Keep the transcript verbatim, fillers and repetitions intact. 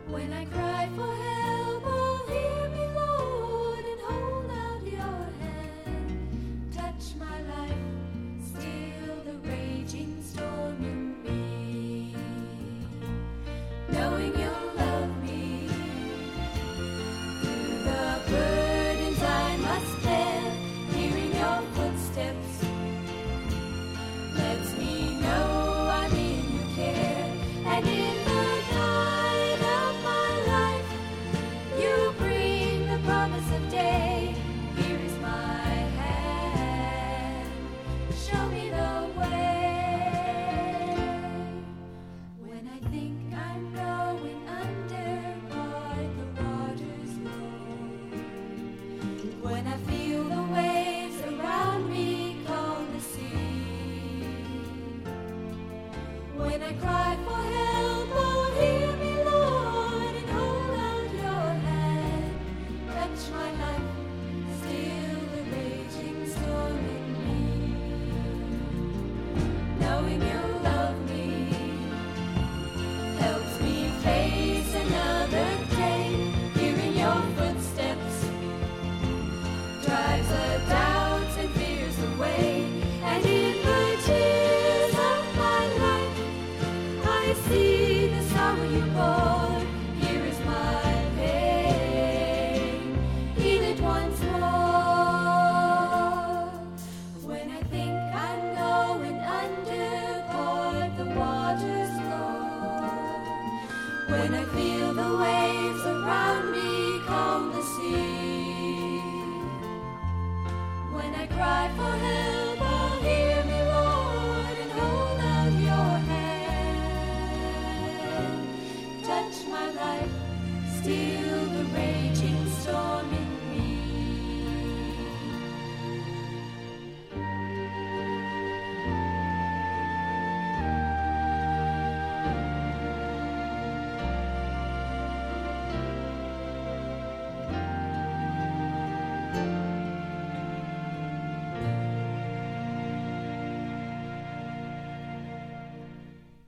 When I cry for help, oh, hear me, Lord, and hold out your hand. Touch my life, still the raging storm in me. Knowing you'll love me through the burdens I must bear, hearing your footsteps lets me know I'm in your care. And in the night of my life, you bring the promise of day. Here is my hand, show me the way. When I think I'm going under, part the waters low. When I feel the waves around me calm the sea. When I cry for help, oh, hear me, Lord, and hold out your hand. Touch my life, still the raging storm in me. Knowing you love me helps me face another day. Hearing your footsteps drives the doubts and fears away. And in the tears of my life, I see the sorrow you bore. Here is my pain, heal it once more. When I think I'm going under, part the waters Lord. When I feel the waves around me calm the sea. When I cry for help, oh, hear me, Lord, and hold out your hand. Touch my life, still the raging storm in